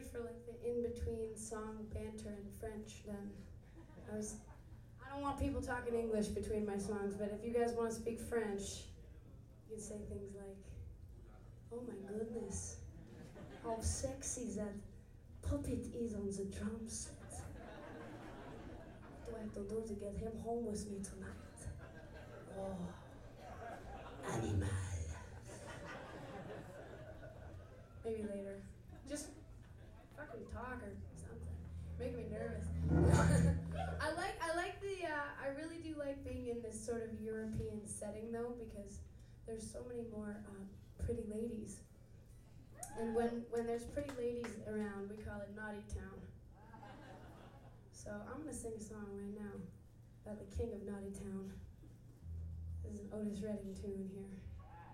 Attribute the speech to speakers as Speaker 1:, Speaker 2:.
Speaker 1: for like the in-between song banter in French, then I don't want people talking English between my songs, but if you guys want to speak French, you can say things like, "Oh my goodness, how sexy that puppet is on the drum set. What do I have to do to get him home with me tonight? Oh, animal." Maybe later. Just fucking talk or something. Make me nervous. I really do like being in this sort of European setting though, because there's so many more pretty ladies. And when there's pretty ladies around, we call it Naughty Town. So I'm gonna sing a song right now about the king of Naughty Town. This is an Otis Redding tune here.